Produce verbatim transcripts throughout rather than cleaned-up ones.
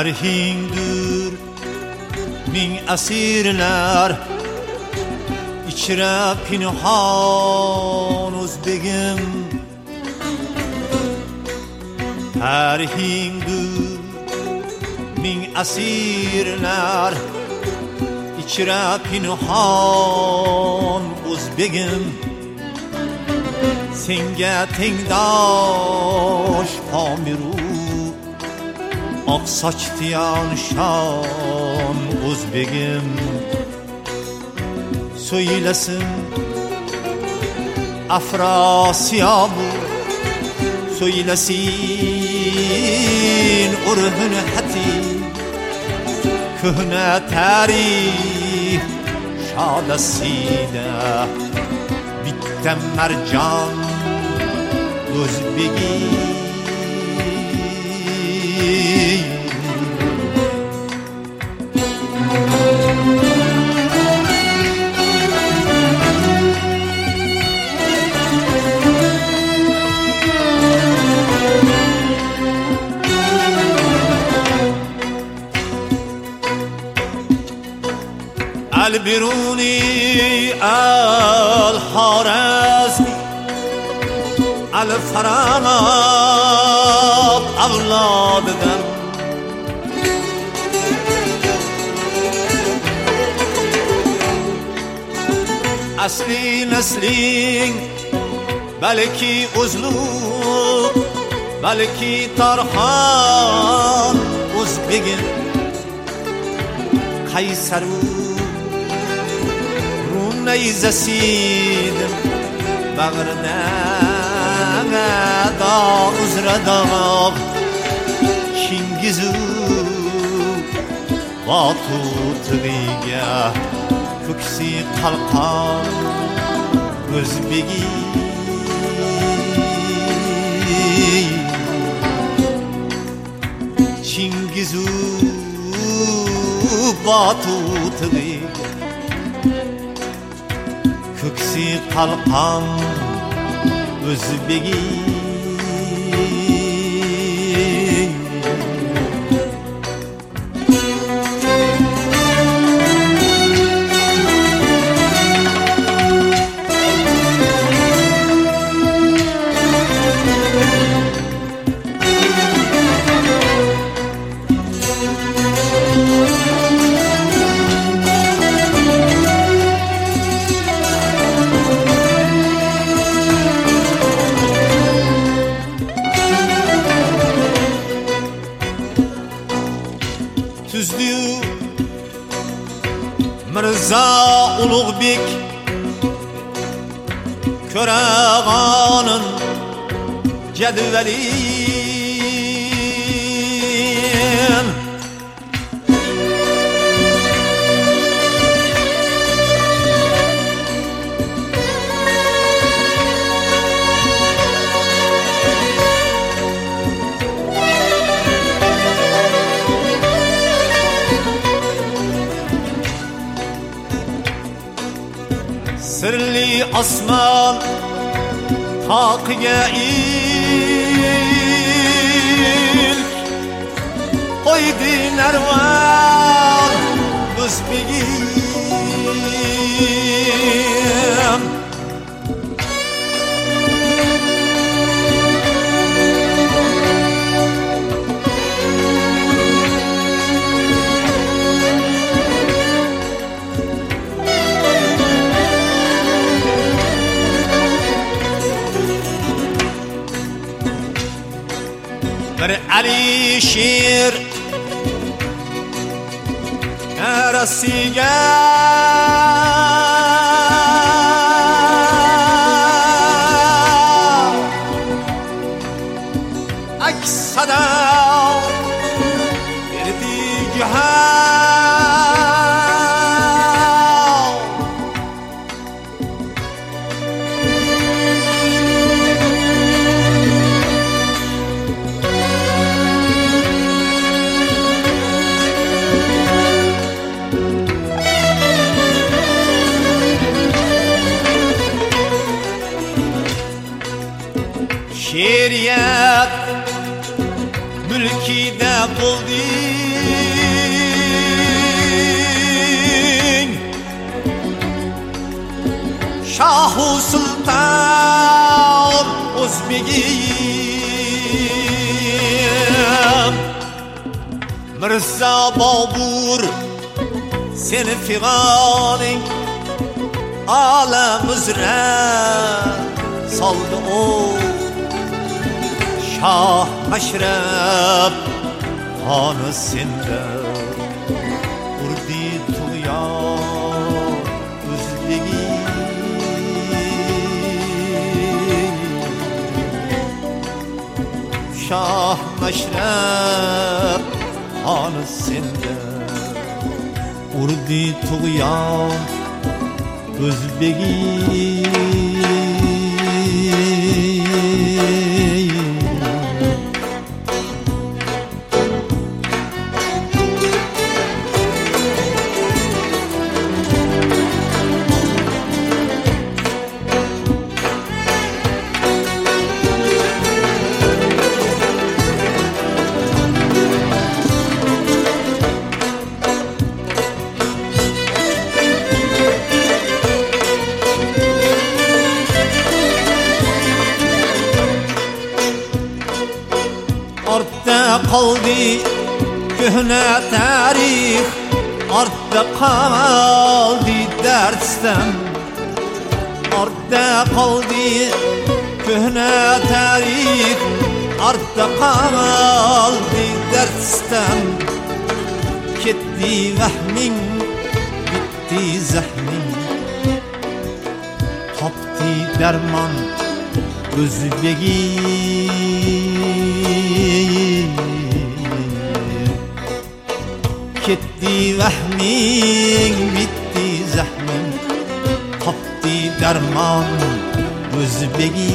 Tarihingdir min asirler, içre pinhan Özbegim. Tarihingdir min asirler, içre pinhan Özbegim. Senge tengdaş pamiru ak saçtiyan şan Özbegim. Söylesin Afrasiyabu, söylesin urhun hati, köhne tarih şadasıyla bittem mercan Özbegim. البروني الحارزمي الفراماب أولادم. اصلی نسلی بلکی ازلو بلکی ترخان Özbegim. Kayser'u Rum neyzesiydim bağrına da uzradağım Çingiz'u batutliga köksi kalkan Özbegim. Çingiz'u batutliga köksi kalkan Özbegim. Tüzlü Mirza Ulug'bek Körağanın cedvelin sirli asman taqiga ilk qo'ydi narvon Özbegim. Bir Alişir arasiga aksada berdi cihan. Şeriyat ülkede bulding Şahu Sultan Özbegim Mirza Babur seni figaning alam üzere saldı o Şah Meşrep hanı sende urdi tuğyan özlegi Şah Meşrep hanı sende urdi tuğyan özlegi Artta kaldı köhne tarih Artta kaldı dersten Artta kaldı köhne tarih Artta kaldı dersten Ketti vehmin bitti zehmin Tapti derman özbegi Ketti vehmin bitti zehmin Tapti derman özbegi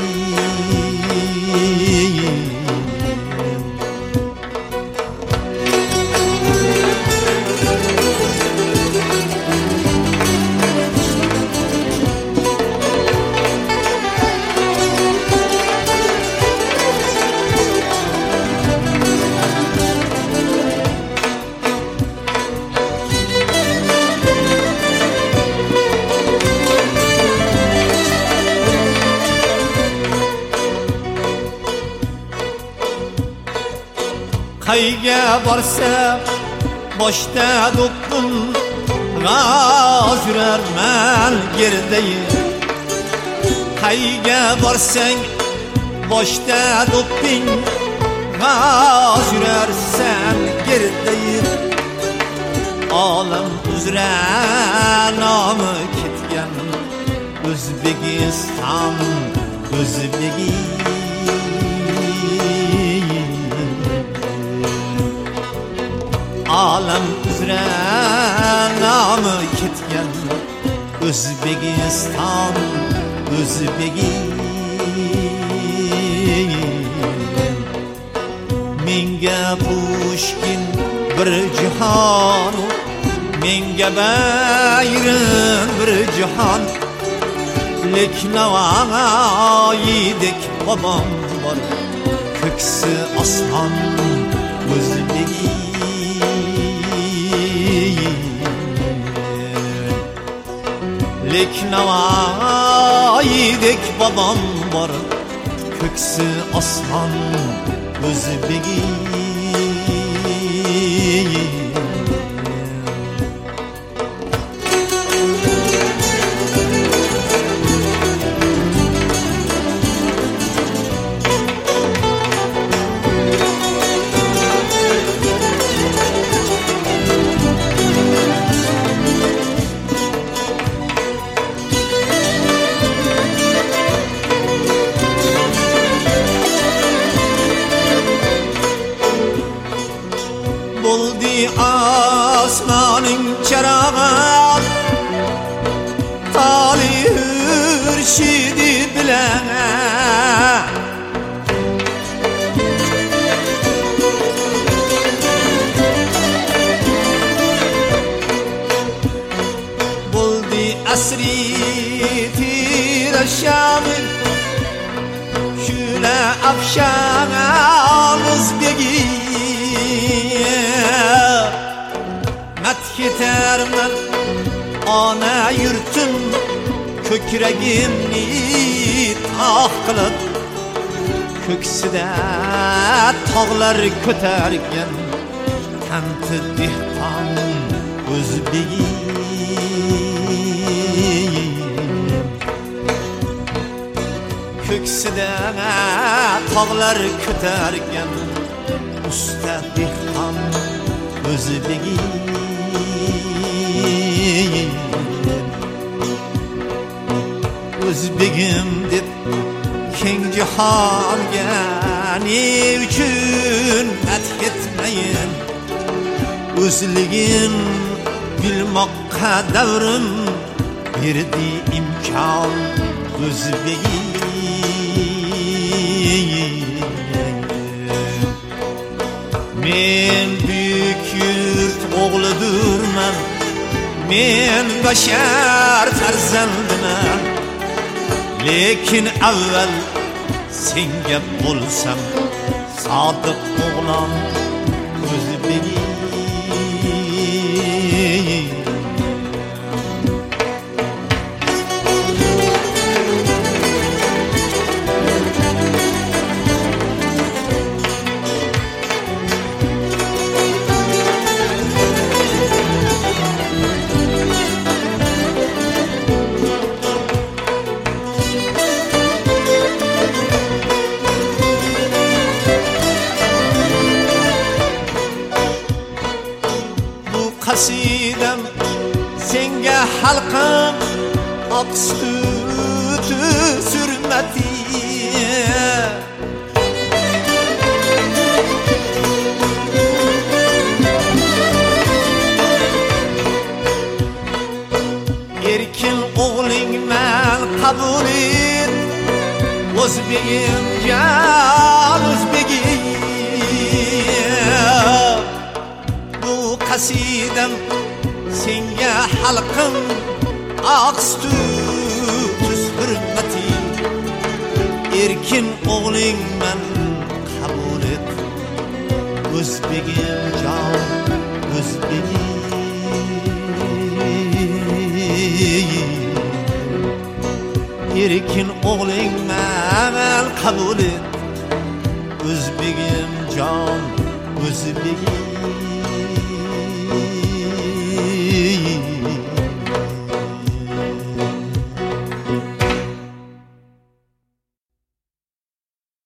Kayga barsa boshda do'ppim g'az yurarman yerdayin Kayga borsang boshda do'pping g'az yurarsan yerdayin Olam uzra nomi ketgan O'zbekiston o'zbegi Alam üzere namı ketken Özbekistan özbegi Menga Pushkin bir jihon Menga bayram bir jihon Lek navoiydik babam var Ko'ksi osmon o'zbegi Lek navoiydik babam var Ko'ksi osmon o'zbegi Buldi asmanın çırağın Talih hürşidi bilen Buldi asri tiraşamın Şüle afşanın özbegim Met yetermen ana yurtum Kökregimni tağ qılıp Kökside tağlar kötergen Kanti dehqon özbegim Kökside tağlar kötergen Usta dehqon özbegim Özbegim deb keng jahonga ne uchun madh etmayin O'zligin bilmoqqa davrim berdi imkon O'zbegim Men büyük yurt o'g'lidurman Men bashar farzandiman Lekin avval senga bo'lsam sodiq o'g'lon O'zbegim Qasidam senga halqim oq suti surmati Erkin o'g'lingman qabul et O'zbegim jon o'zbegim Qasidam senga halqim oq suti hurmati Erkin o'g'lingman qabul et O'zbegim jon o'zbegim Erkin o'g'lingman qabul et O'zbegim jon o'zbegim